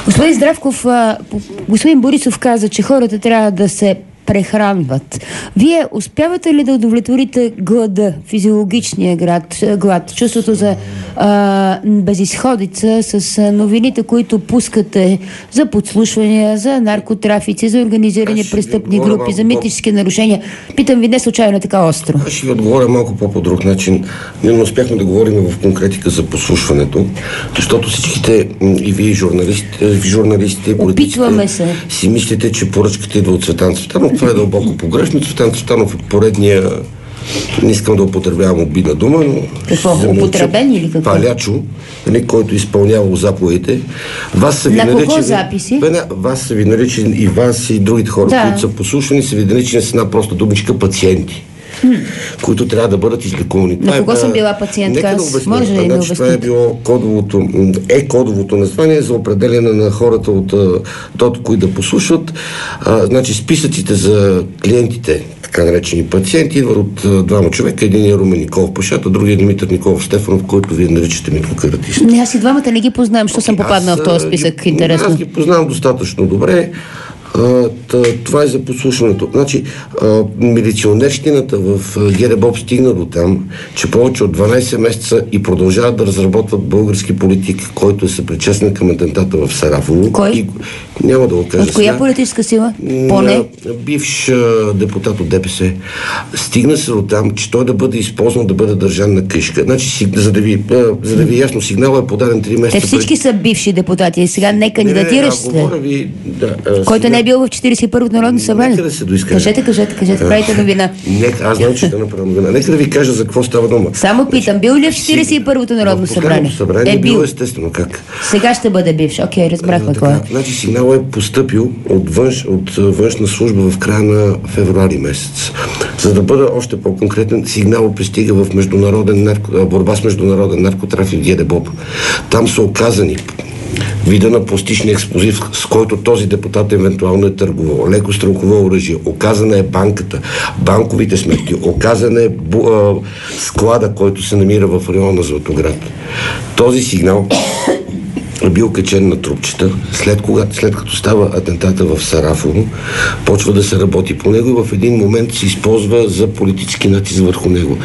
Господин Здравков, господин Борисов каза, че хората трябва да се прехранват. Вие успявате ли да удовлетворите глада, физиологичния глад, чувството за безизходица с новините, които пускате за подслушвания, за наркотрафици, за организирани престъпни групи, за митнически нарушения? Питам ви не случайно така остро. Аз ще ви отговоря малко по друг начин. Ние не успяхме да говорим в конкретика за подслушването, защото всичките и вие журналисти, и политиците си мислите, че поръчката идва от Цветан Цветанов. Това е дълбоко погрешно. Цветан Цветанов е поредния, не искам да употребявам обидна дума, но... Какво? Употребен или какво? Палячо, който изпълнявал заповедите. На кого записи? Вас са ви наричани, и вас и другите хора, които са послушани, са ви наричани с една проста думичка пациенти, които трябва да бъдат излекувани. На кого съм била пациентка? Може ли да обясните? Това е било кодовото название за определяне на хората от ДОТ, които да послушват. Значи списъците за клиентите, така наречени пациенти, идват от двама човека. Един е Румен Николов Пашата, другия е Димитър Николов Стефанов, който вие наричате микрокаратист. Не, аз и двамата не ги познавам, що съм попаднал в този списък. Интересно. Аз ги познавам достатъчно добре. Това е за подслушването. Значи, милиционерщината в ГДБОП стигна до там, че повече от 12 месеца и продължават да разработват български политик, който е съпричастен към атентата в Сарафово. Кой? Няма да го кажа. От коя политическа сила? Бивш депутат от ДПС. Стигна се до там, че той да бъде използван, да бъде държан на къща. Значи, за да ви е ясно, сигналът е подаден 3 месеца. Всички са бивши депутати и сега не кандидатираш се. Който не е бил в 41-то Народно събрание. Нека да се доискаме. Кажете, правите новина. Аз знам, че да направя новина. Нека да ви кажа за какво става дума. Само питам, бил ли в 41-то Народно събрание? Е бил, естествено. Как? Сега ще бъде бивш. Окей, разбрахме кой е. Значи сигналът е постъпил от външна служба в края на февруари месец. За да бъда още по-конкретен, сигналът пристига в борба с международен наркотрафик ГДБОП. Там са оказани вида на пластичния експлозив, с който този депутат евентуално е търгувал, леко стрелково оръжие, оказана е банката, банковите сметки, оказана е склада, който се намира в района на Златоград. Този сигнал е бил качен на трупчета, след като става атентата в Сарафово, почва да се работи по него и в един момент се използва за политически натиск върху него.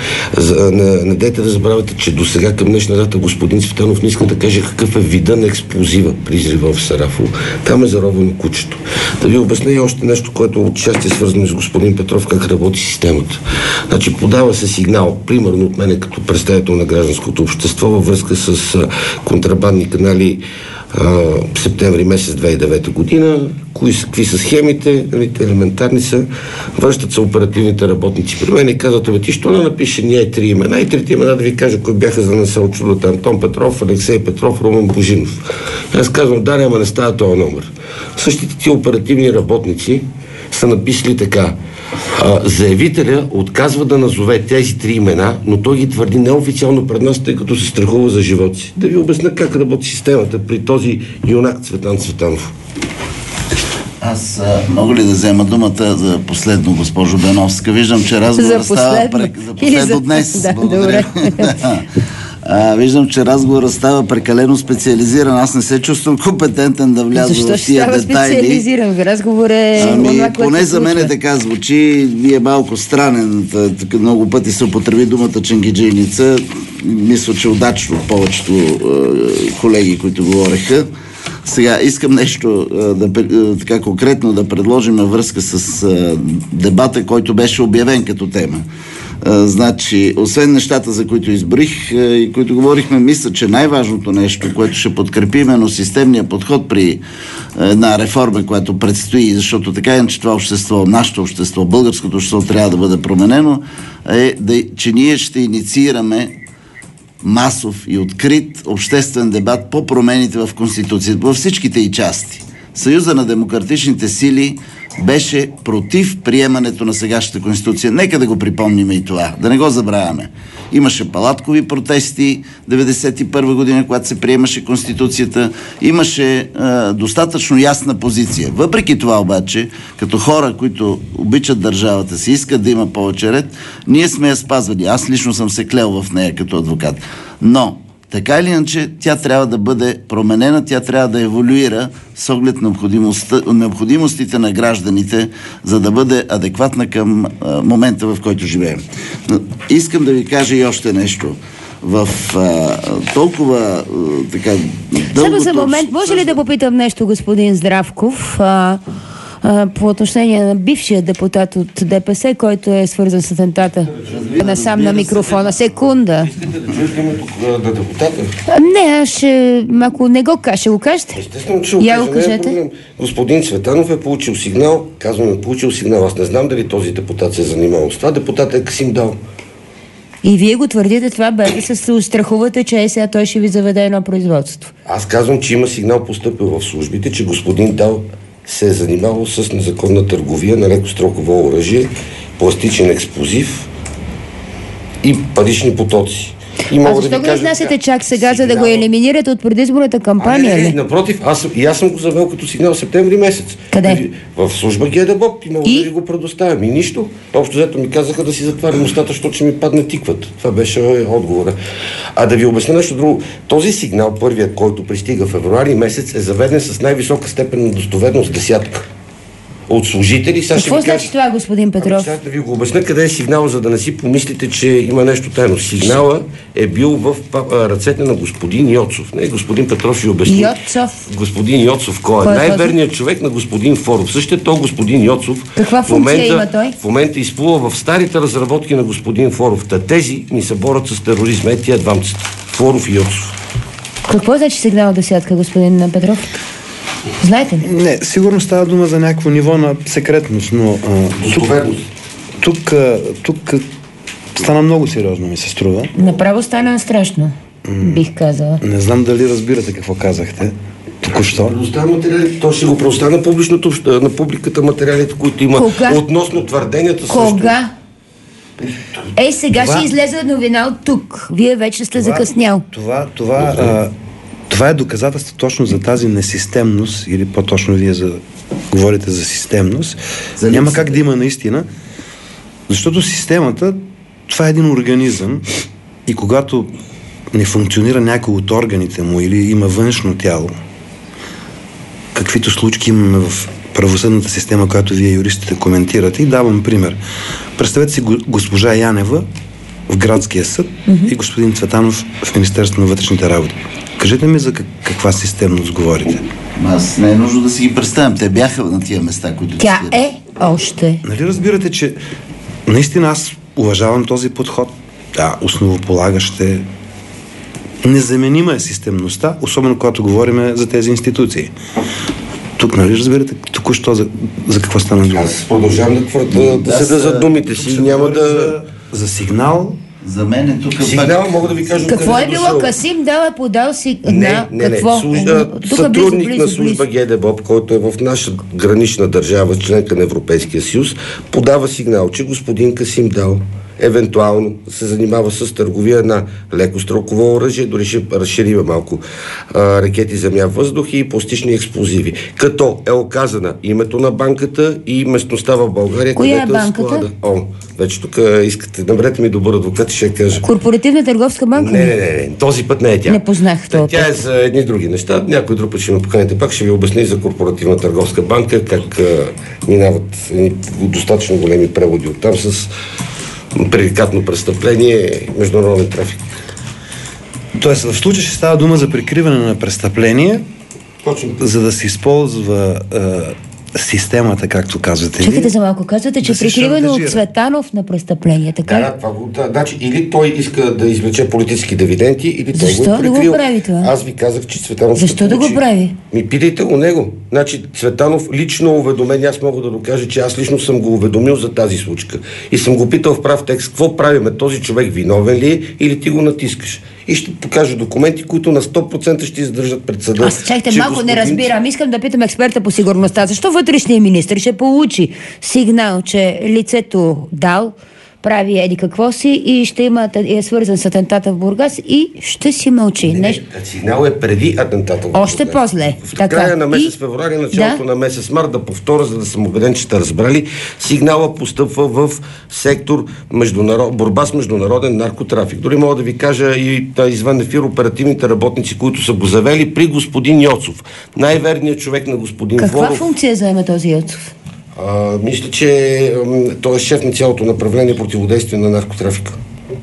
Не дайте да забравяте, че до сега към днешна дата господин Цветанов не иска да каже какъв е вида на експлозива при изрива в Сарафово. Там е заровено кучето. Да ви обясня и още нещо, което отчасти е свързано с господин Петров, как работи системата. Значи подава се сигнал, примерно от мене като представител на гражданското общество във връзка с контрабандни канали септември месец 2009 година, какви са схемите, елементарни са, връщат се оперативните работници при мен и казват, ти що не напише ние 3 имена и 3 имена да ви кажа кои бяха за насел чудото: Антон Петров, Алексей Петров, Румен Божинов. Аз казвам, да, ама не става този номер. Същите ти оперативни работници са написали така: заявителя отказва да назове тези 3 имена, но той ги твърди неофициално пред нас, тъй като се страхува за живота си. Да ви обясня как работи системата при този юнак Цветан Цветанов. Аз мога ли да взема думата за последно, госпожо Беновска? Виждам, че разговорът става за последно днес. Да, добре. Виждам, че разговорът става прекалено специализиран. Аз не се чувствам компетентен да вляза в тия детайли. Защо ще става специализиран? Разговор е... Поне за мен така звучи. Вие малко странен. Много пъти се употреби думата ченгиджийница. Мисля, че удачно повечето колеги, които говореха. Сега искам нещо така конкретно да предложим във връзка с дебата, който беше обявен като тема. Значи, освен нещата, за които избрих и които говорихме, мисля, че най-важното нещо, което ще подкрепи именно системния подход при една реформа, която предстои, защото така иначе това общество, нашето общество, българското общество трябва да бъде променено, че ние ще инициираме масов и открит обществен дебат по промените в Конституцията, във всичките й части. Съюза на демократичните сили беше против приемането на сегашната Конституция. Нека да го припомним и това, да не го забравяме. Имаше палаткови протести 1991 година, когато се приемаше Конституцията. Имаше достатъчно ясна позиция. Въпреки това обаче, като хора, които обичат държавата си, искат да има повече ред, ние сме я спазвали. Аз лично съм се клел в нея като адвокат. Но така или иначе тя трябва да бъде променена, тя трябва да еволюира с оглед необходимостите на гражданите, за да бъде адекватна към момента, в който живеем. Но искам да ви кажа и още нещо. В толкова така дълго... Само за момент, може ли да попитам нещо, господин Здравков, по отношение на бившия депутат от ДПС, който е свързан с атентата? Насам на микрофона. Секунда. Искате да чуете името на депутата? Не, ако не го кажа, ще го кажете? Естествено, че го кажете. Господин Цветанов е получил сигнал, казваме получил сигнал. Аз не знам дали този депутат се е занимавал с това. Депутатът е Касим Дал. И вие го твърдите това, без да се устрахувате, че сега той ще ви заведе едно производство. Аз казвам, че има сигнал постъпил в службите, че господин Дал се е занимавал с незаконна търговия на лекостроково оръжие, пластичен експлозив и парични потоци. А защо го изнасяте чак сега, за да го елиминирате от предизборната кампания? Не, напротив, аз съм го завел като сигнал в септември месец. Къде? В служба ГДБОП и мога да ви го предоставям. И нищо. Общо взето ми казаха да си затварям устата, защото ще ми падне тикват. Това беше отговора. А да ви обясня нещо друго. Този сигнал, първият, който пристига в февруари месец, е заведен с най-висока степен на достоверност 10. От служители. Какво значи това, господин Петров? Да ви го обясня къде е сигнала, за да не си помислите, че има нещо тайно. Сигнала е бил в ръцете на господин Йоцов. Не, господин Петров ще обясни. Йоцов? Господин Йоцов, кой е? Най-верният човек на господин Форов. Същия то господин Йоцов. Каква функция има той? В момента изплува в старите разработки на господин Форов. Тези ни се борят с тероризма. Е тия двамцата. Форов и Йоцов. Какво значи сигнал 10, господин Петров? Знаете ли? Не, сигурно става дума за някакво ниво на секретност, но тук стана много сериозно, ми се струва. Направо стана страшно, бих казала. Не знам дали разбирате какво казахте току-що. То ще го предоставя на публиката материалите, които има. Кога? Относно твърденията също. Кога? Сега ще излезе новина от тук. Вие вече сте закъснял. Това е доказателство точно за тази несистемност, или по-точно вие говорите за системност. Няма как да има наистина, защото системата, това е един организъм и когато не функционира някой от органите му или има външно тяло, каквито случки имаме в правосъдната система, която вие юристите коментирате, и давам пример. Представете си госпожа Янева в градския съд и господин Цветанов в Министерството на вътрешните работи. Кажете ми за каква системност говорите. Аз не е нужно да си ги представям. Те бяха на тия места, които... Тя е още. Нали разбирате, че наистина аз уважавам този подход. Да, основополагащ, незаменима е системността, особено когато говорим за тези институции. Тук, нали разбирате, току-що за какво стана дума? Аз продължавам да седа за думите си. Няма да... За сигнал... За мен е тук... Сигнал мога да ви кажа... Какво е било? Касим Дал е подал сигнал? Сътрудник на служба ГДБОП, който е в наша гранична държава, членка на Европейския съюз, подава сигнал, че господин Касим Дал евентуално се занимава с търговия на лекостроково оръжие, дори ще разширим малко ракети земя-въздух и пластични експлозиви. Като е оказана името на банката и местността в България. Коя е банката? Вече тук искате, наберете ми добър адвокат и ще кажа. Корпоративна търговска банка? Не, този път не е тя. Не познах това. Тя е за едни други неща. Някой друг път ще ме поканите пак, ще ви обясня за корпоративна търговска банка, как минават достатъчно големи преводи оттам с предикатно престъпление, международен трафик. Тоест, в случая ще става дума за прикриване на престъпление, за да се използва системата, както казвате. Чакайте за малко, казвате, че прикриване от Цветанов на престъпление, така? Значи, или той иска да извлече политически дивиденти, или той защо го прикрил. Да го прави това? Аз ви казах, че Цветанов защо да го прави? Питайте го него. Значи, Цветанов лично уведомен, аз мога да докажа, че аз лично съм го уведомил за тази случка. И съм го питал в прав текст, какво правиме, този човек виновен ли е, или ти го натискаш? И ще покажа документи, които на 100% ще издържат пред съда. Аз чакайте, малко не разбирам. Искам да питам експерта по сигурността. Защо вътрешният министър ще получи сигнал, че лицето Дал прави еди какво си и ще има, е свързан с атентата в Бургас и ще си мълчи. Сигнал е преди атентата в Бургас. Още по-зле. В края на месец февруари, началото на месец март, да повторя, за да съм убеден, че сте разбрали, сигнала постъпва в сектор борба с международен наркотрафик. Дори мога да ви кажа и извън ефир оперативните работници, които са го завели при господин Йоцов. Най-верният човек на господин Воров. Каква функция заема този Йоцов? Мисля, че той е шеф на цялото направление противодействие на наркотрафика.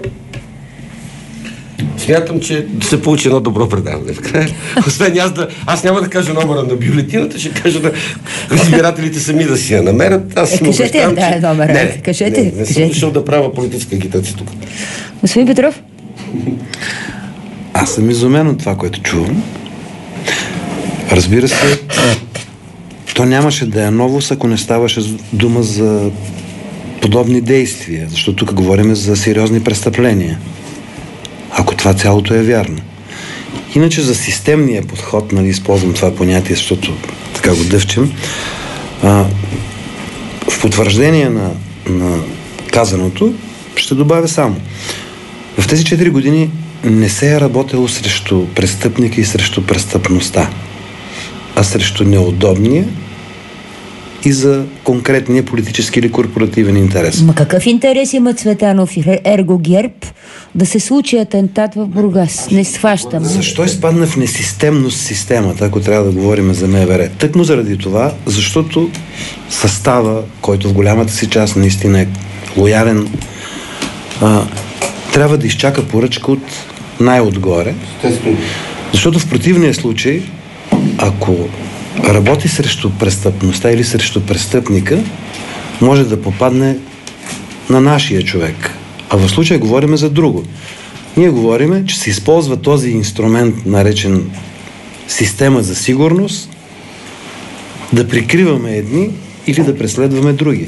Смятам, че се получи едно добро предаване. Освен аз няма да кажа номера на бюлетината, ще кажа на избирателите сами да си я намерят. Кажете номера. Не съм дошъл да правя политическа агитация тук. Господин Петров? Аз съм изумен от това, което чувам. Разбира се, то нямаше да е новост, ако не ставаше дума за подобни действия, защото тук говорим за сериозни престъпления. Ако това цялото е вярно. Иначе за системния подход, използвам това понятие, защото така го дъвчем, в потвърждение на казаното ще добавя само. В тези 4 години не се е работело срещу престъпника и срещу престъпността, а срещу неудобния и за конкретния политически или корпоративен интерес. Ма какъв интерес има Цветанов и Ерго ГЕРБ да се случи атентат в Бургас? Не схващам. Защо изпадна в несистемност системата, ако трябва да говорим за МВР? Тъкмо заради това, защото състава, който в голямата си част наистина е лоялен, трябва да изчака поръчка от най-отгоре. Защото в противния случай, ако работи срещу престъпността или срещу престъпника, може да попадне на нашия човек. А в случая говорим за друго. Ние говорим, че се използва този инструмент, наречен система за сигурност, да прикриваме едни или да преследваме други.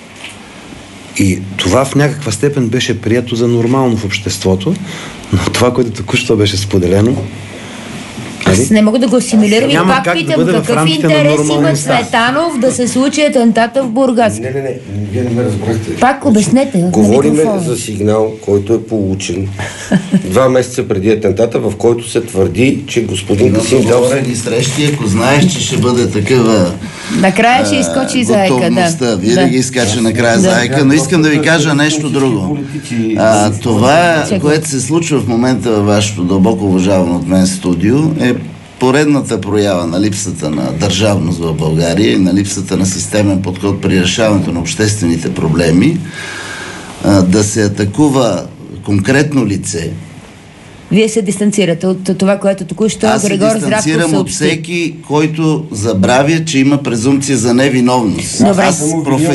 И това в някаква степен беше прието за нормално в обществото, но това, което току-що беше споделено, аз не мога да го асимилирам и пак питам какъв интерес има Цветанов да се случи атентата в Бургас. Не, вие не ме разбрахте. Пак обяснете. Говориме за сигнал, който е получен 2 месеца преди атентата, в който се твърди, че господин Касим Дал... Договорени срещи, ако знаеш, че ще бъде такъва... Накрая ще изкочи заека, да. Винаги изкача накрая заека, но искам да ви кажа нещо друго. Това, което се случва в момента във вашето дълбоко уважавано от мен студио, е поредната проява на липсата на държавност в България и на липсата на системен подход при решаването на обществените проблеми, да се атакува конкретно лице. Вие се дистанцирате от това, което току-що Григор Здравков съобщи. Аз се дистанцирам от всеки, който забравя, че има презумпция за невиновност. Аз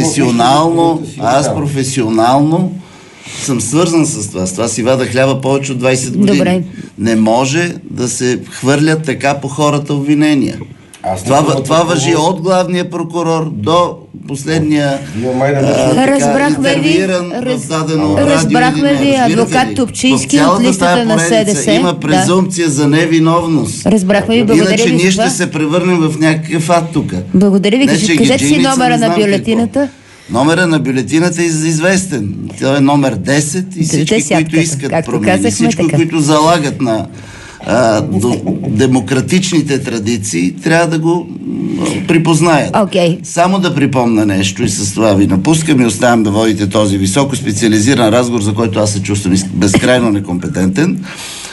професионално съм свързан с това. С това си вада хляба повече от 20 години. Добре. Не може да се хвърлят така по хората обвинения. Това важи от главния прокурор до последния интервюиран в дадено радио. Разбрахме ви, адвокат Топчийски от листата на СДС. Има презумпция за невиновност. Разбрахме ви, благодаря ви. Иначе ние ще се превърнем в някакъв ад тук. Благодаря ви. Кажете си номера на бюлетината. Номера на бюлетината е известен. Това е номер 10 и всички, които искат промени, всички, които залагат на демократичните традиции, трябва да го припознаят. Само да припомня нещо и с това ви напускам и оставям да водите този високо специализиран разговор, за който аз се чувствам безкрайно некомпетентен.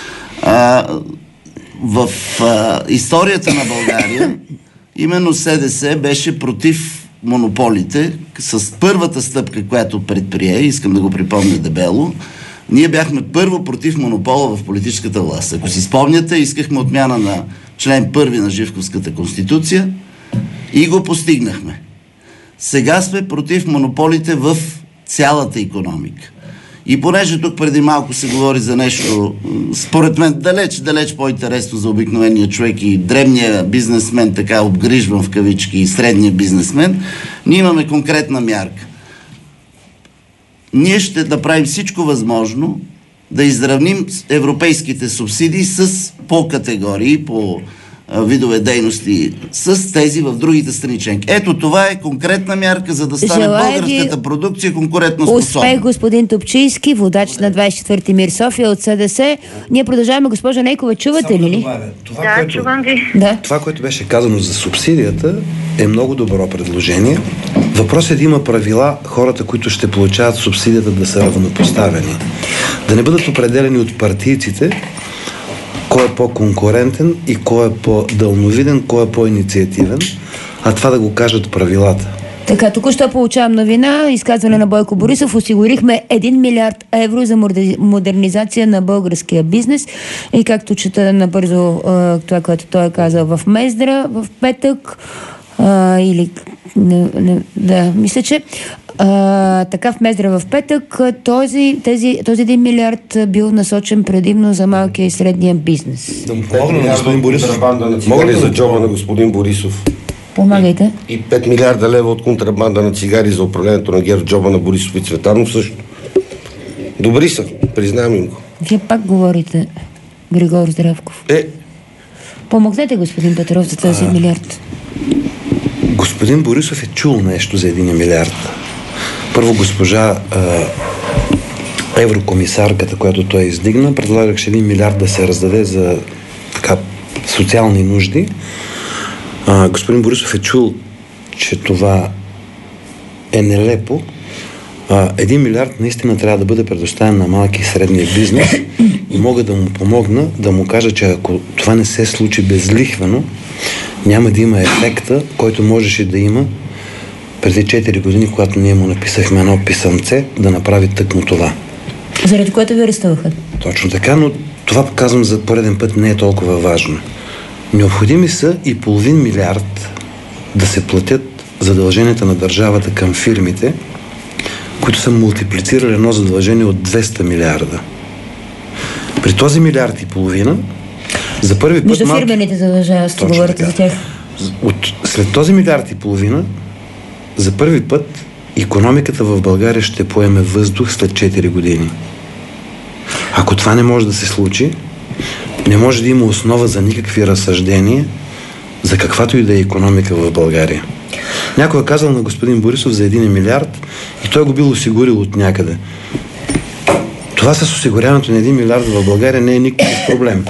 В историята на България именно СДС беше против монополите, с първата стъпка, която предприе, искам да го припомня дебело, ние бяхме първо против монопола в политическата власт. Ако си спомняте, искахме отмяна на член 1 на Живковската конституция и го постигнахме. Сега сме против монополите в цялата икономика. И понеже тук преди малко се говори за нещо, според мен, далеч по-интересно за обикновения човек и дребния бизнесмен, така обгрижвам в кавички, и средния бизнесмен, ние имаме конкретна мярка. Ние ще направим всичко възможно да изравним европейските субсидии по категории, по видове дейности с тези в другите страни членки. Ето това е конкретна мярка, за да стане българската продукция конкурентно способна. Успех, господин Топчийски, водач на 24-ти МИР София от СДС. Ние продължаваме, госпожа Нейкова, чувате ли? Чувам ви. Това, което беше казано за субсидията, е много добро предложение. Въпросът е да има правила хората, които ще получават субсидията, да са равнопоставени. Да не бъдат определени от партийците кой е по-конкурентен и кой е по-дълновиден, кой е по-инициативен, а това да го кажат правилата. Така, току-що получавам новина, изказване на Бойко Борисов. Осигурихме 1 милиард евро за модернизация на българския бизнес. И както чета набързо това, което той е казал в Мездра в петък, мисля, че така в Мездра в петък, този 1 милиард бил насочен предимно за малкия и средния бизнес. Да му помогна на господин Борисов. Мога ли за джоба на господин Борисов? Помагайте. И 5 милиарда лева от контрабанда на цигари за управлението на ГЕРБ, джоба на Борисов и Цветанов също. Добри са, признавам им го. Вие пак говорите, Григор Здравков. Помогнете, господин Петров, за този милиард. Господин Борисов е чул нещо за 1 милиард. Първо госпожа еврокомисарката, която той издигна, предлагаше 1 милиард да се раздаде за социални нужди. Господин Борисов е чул, че това е нелепо. 1 милиард наистина трябва да бъде предоставен на малки и средния бизнес и мога да му помогна, да му кажа, че ако това не се случи безлихвено, няма да има ефекта, който можеше да има преди 4 години, когато ние му написахме едно писъмце да направи тъкмо това. Заради което ви арестуваха? Точно така, но това казвам за пореден път не е толкова важно. Необходими са и 0,5 милиард да се платят задълженията на държавата към фирмите, които са мултиплицирали едно задължение от 200 милиарда. При този 1,5 милиарда за първи път... Между фирмените задължения, сте говорите за тях. След този 1,5 милиарда за първи път икономиката в България ще поеме въздух след 4 години. Ако това не може да се случи, не може да има основа за никакви разсъждения за каквато и да е икономика в България. Някой е казал на господин Борисов за 1 милиард и той го бил осигурил от някъде. Това с осигуряването на 1 милиард в България не е никакъв проблем.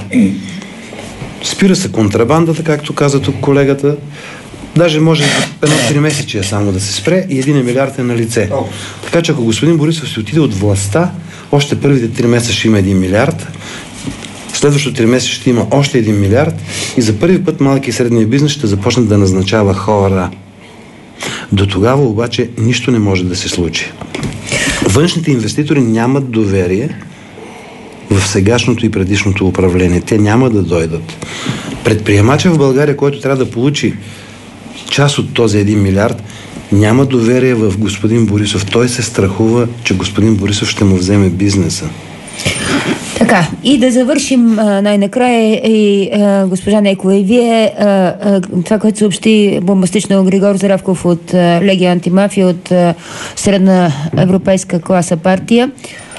Спира се контрабандата, както каза тук колегата. Даже може едно 3 месечия само да се спре и 1 милиард е на лице. Така че ако господин Борисов си отиде от властта, още първите 3 месеца ще има 1 милиард, следващото 3 месеца ще има още 1 милиард и за първи път малки и средния бизнес ще започне да назначава хора. До тогава обаче нищо не може да се случи. Външните инвеститори нямат доверие в сегашното и предишното управление. Те няма да дойдат. Предприемачът в България, който трябва да получи част от този 1 милиард, няма доверие в господин Борисов. Той се страхува, че господин Борисов ще му вземе бизнеса. Така, и да завършим най-накрая и госпожа Нейкова и вие това, което съобщи бомбастично Григор Здравков от Легия Антимафия, от Средна европейска класа партия.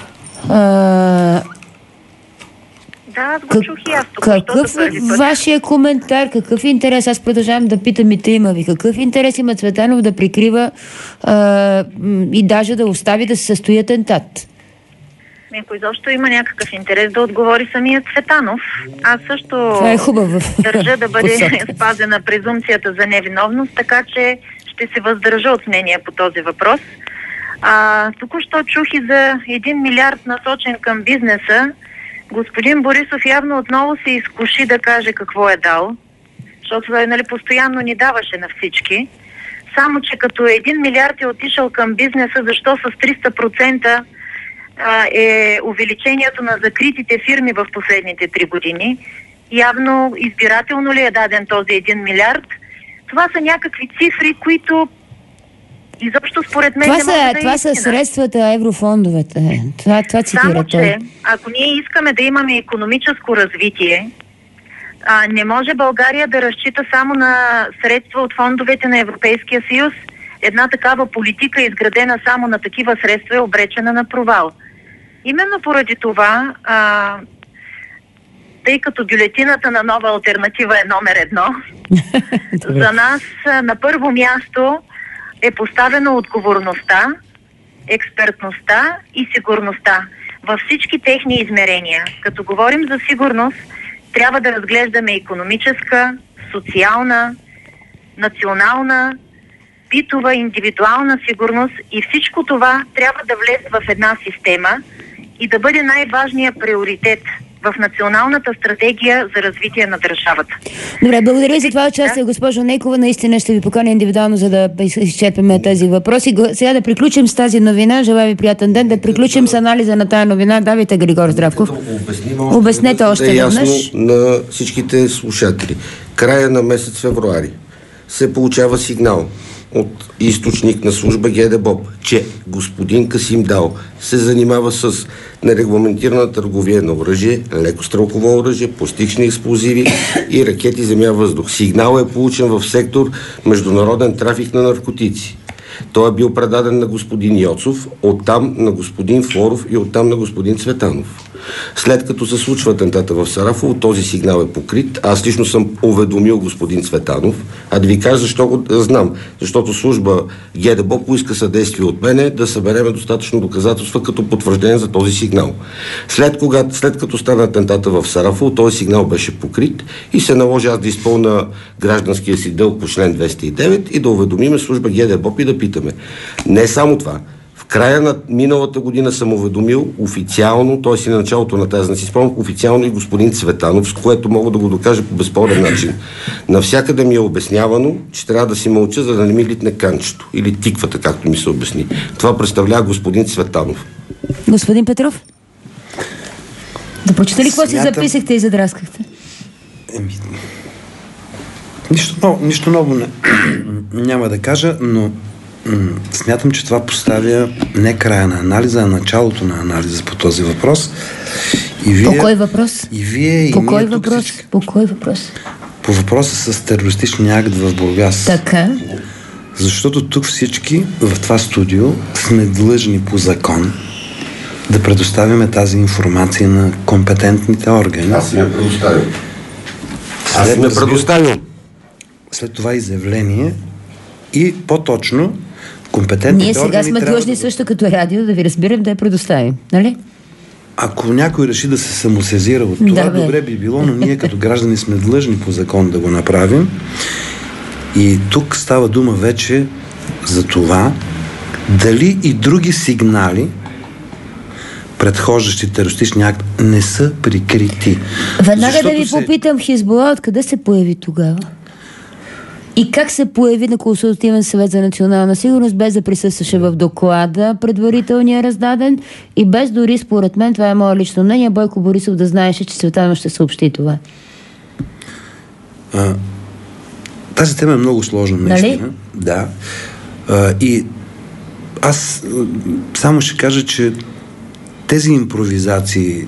Аз го чух и аз тук. Какъв е вашия коментар? Какъв интерес? Аз продължавам да питам и трима ви. Какъв интерес има Цветанов да прикрива и даже да остави да се състои атентат? Ако изобщо има някакъв интерес да отговори самия Цветанов. Аз също държа да бъде спазена презумпцията за невиновност, така че ще се въздържа от мнение по този въпрос. Току-що чух и за 1 милиард насочен към бизнеса. Господин Борисов явно отново се изкуши да каже какво е дал, защото постоянно ни даваше на всички. Само че като 1 милиард е отишъл към бизнеса, защо с 300% е увеличението на закритите фирми в последните 3 години? Явно избирателно ли е даден този 1 милиард? Това са някакви цифри, които изобщо според мен това са средствата, еврофондовете. Това цитира само, че ако ние искаме да имаме икономическо развитие, не може България да разчита само на средства от фондовете на Европейския съюз. Една такава политика, изградена само на такива средства, е обречена на провал. Именно поради това, тъй като бюлетината на Нова алтернатива е номер 1, за нас на първо място е поставена отговорността, експертността и сигурността във всички техни измерения. Като говорим за сигурност, трябва да разглеждаме икономическа, социална, национална, битова, индивидуална сигурност и всичко това трябва да влезе в една система и да бъде най-важният приоритет в националната стратегия за развитие на държавата. Добре, благодаря за това участие, госпожо Нейкова. Наистина ще ви поканя индивидуално, за да изчерпим тези въпроси. Сега да приключим с тази новина. Желая ви приятен ден. Да приключим с анализа на тази новина. Давайте, Григор Здравков. Обяснете още веднъж. На всичките слушатели. Края на месец февруари се получава сигнал от източник на служба ГДБОП, че господин Касим Дал се занимава с нерегламентирана търговия на оръжие, лекострелково оръжие, пустични експлозиви и ракети земя-въздух. Сигнал е получен в сектор международен трафик на наркотици. Той е бил предаден на господин Йоцов, оттам на господин Флоров и оттам на господин Цветанов. След като се случва атентата в Сарафово, този сигнал е покрит. Аз лично съм уведомил господин Цветанов, а да ви кажа защо го знам. Защото служба ГДБО поиска съдействие от мене да събереме достатъчно доказателства като потвърждение за този сигнал. След като стана атентата в Сарафово, този сигнал беше покрит и се наложи аз да изпълня гражданския си дълг по член 209 и да уведомиме служба ГДБО и да питаме. Не само това. В края на миналата година съм уведомил официално, т.е. и на началото на тази, си спомням, официално и господин Цветанов, с което мога да го докажа по безспорен начин. Навсякъде ми е обяснявано, че трябва да си мълча, за да не ми литне канчето. Или тиквата, както ми се обясни. Това представлява господин Цветанов. Господин Петров? Да прочете ли какво си записахте и задраскахте? Нищо ново няма да кажа, но смятам, че това поставя не края на анализа, а началото на анализа по този въпрос. По кой въпрос? И вие, и по кой въпрос? По кой въпрос? По въпроса с терористичния акт в Бургас. Така. Защото тук всички в това студио сме длъжни по закон да предоставяме тази информация на компетентните органи. Аз я предоставям. След това изявление и по-точно компетентните органи. Ние сега сме длъжни също като радио да ви разберем да я предоставим, нали? Ако някой реши да се самосезира от това, добре би било, но ние като граждани сме длъжни по закон да го направим. И тук става дума вече за това дали и други сигнали, предхождащи терористичния акт, не са прикрити. Веднага да ви попитам, Хизбула откъде се появи тогава? И как се появи на Консултативен съвет за национална сигурност, без да присъстваше в доклада предварителния раздаден и без дори, според мен, това е мое лично мнение, Бойко Борисов да знаеше, че Цветанов ще съобщи това? Тази тема е много сложна, наистина. Нали? Да. И аз само ще кажа, че тези импровизации,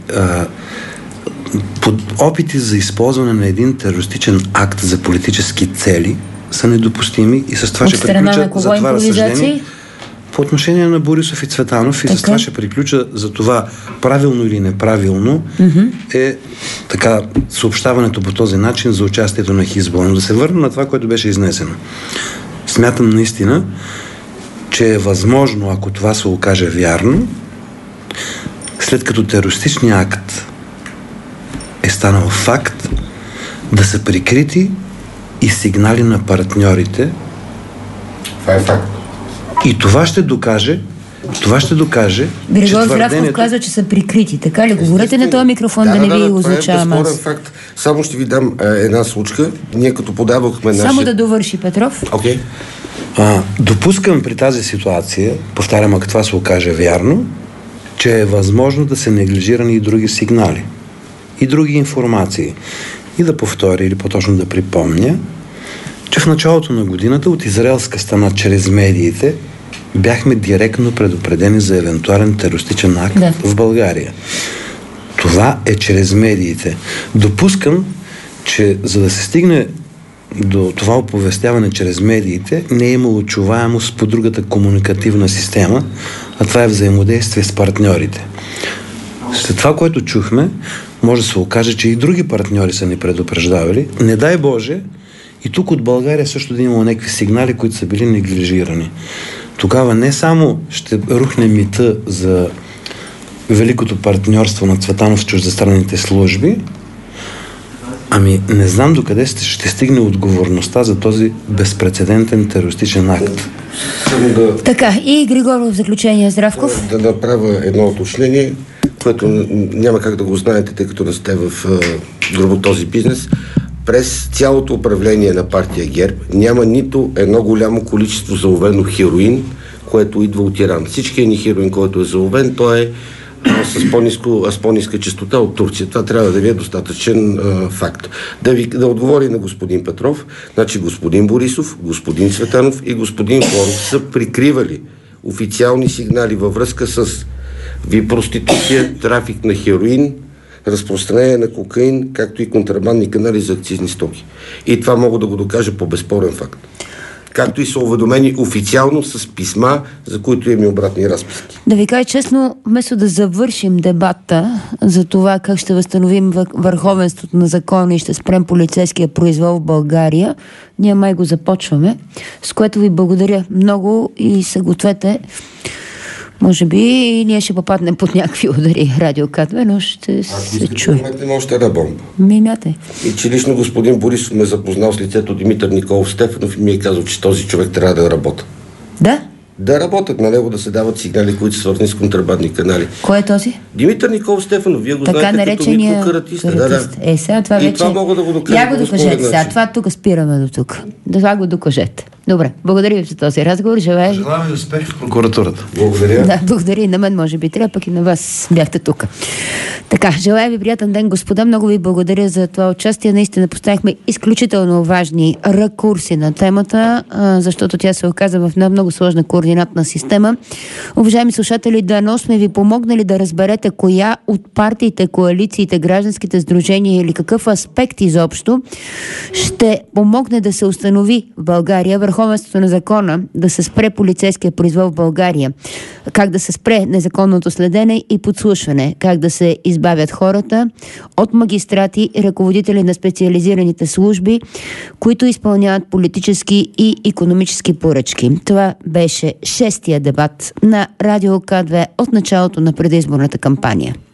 под опити за използване на един терористичен акт за политически цели са недопустими и с това ще приключа за това разсъждение по отношение на Борисов и Цветанов и с това ще приключа за това правилно или неправилно е така съобщаването по този начин за участието на Хизбула. Но да се върна на това, което беше изнесено. Смятам наистина, че е възможно, ако това се окаже вярно, след като терористичният акт е станал факт, да са прикрити и сигнали на партньорите. Това е факт. И това ще докаже, Григор Здравков казва, че са прикрити. Така ли? Говорете на този микрофон, да не ви озвучавам аз. Факт. Само ще ви дам една случка. Ние като подавахме Само да довърши Петров. Окей. Допускам при тази ситуация, повтарям, ако това се окаже вярно, че е възможно да се неглижирани и други сигнали и други информации. И да повторя, или по-точно да припомня, че в началото на годината от израелска страна чрез медиите бяхме директно предупредени за евентуален терористичен акт в България. Това е чрез медиите. Допускам, че за да се стигне до това оповестяване чрез медиите, не е имало чуваемост по другата комуникативна система, а това е взаимодействие с партньорите. След това, което чухме, може да се окаже, че и други партньори са ни предупреждавали. Не дай Боже, и тук от България също да имало някакви сигнали, които са били неглижирани. Тогава не само ще рухне мита за великото партньорство на Цветанов с чуждестранните служби, ами не знам докъде ще стигне отговорността за този безпрецедентен терористичен акт. Така, и Григоров в заключение, Здравков. Да направя едно уточнение, което няма как да го знаете, тъй като не сте в грубо този бизнес. През цялото управление на партия ГЕРБ няма нито едно голямо количество заловено хероин, което идва от Иран. Всичкият ни хероин, който е заловен, той е с по-ниска честота от Турция. Това трябва да ви е достатъчен факт. Да отговори на господин Петров. Значи господин Борисов, господин Цветанов и господин Флоров са прикривали официални сигнали във връзка с проституция, трафик на хероин, разпространение на кокаин, както и контрабандни канали за акцизни стоки. И това мога да го докажа по безспорен факт. Както и са уведомени официално с писма, за които имаме обратни разписки. Да ви кажа честно, вместо да завършим дебата за това как ще възстановим върховенството на закона и ще спрем полицейския произвол в България, ние май го започваме, с което ви благодаря много и се гответе. Може би и ние ще попаднем под някакви удари Радио КАТВ, но ще се чуе. Ако още една бомба. Мимяте. И че лично господин Борисов ме запознал с лицето Димитър Николов Стефанов и ми е казал, че този човек трябва да работи. Да? Да работят на него, да се дават сигнали, които са свързани с контрабандни канали. Кой е този? Димитър Николов Стефанов. Вие го така знаете като микрокаратист. Да. Сега това и вече... това мога да го докажа. Я го докажете сега. Това тук спираме до тук. Това го докажете. Добре, благодаря ви за този разговор. Желая ви успех в прокуратурата. Благодаря. Да, благодаря и на мен, може би трябва, пък и на вас бяхте тук. Така, желая ви приятен ден, господа. Много ви благодаря за това участие. Наистина поставихме изключително важни ракурси на темата, защото тя се оказа в една много сложна координатна система. Уважаеми слушатели, дано сме ви помогнали да разберете коя от партиите, коалициите, гражданските сдружения или какъв аспект изобщо ще помогне да се установи в България върховенството на закона, да се спре полицейския произвол в България, как да се спре незаконното следене и подслушване, как да се избавят хората от магистрати и ръководители на специализираните служби, които изпълняват политически и икономически поръчки. Това беше 6-тия дебат на Радио К2 от началото на предизборната кампания.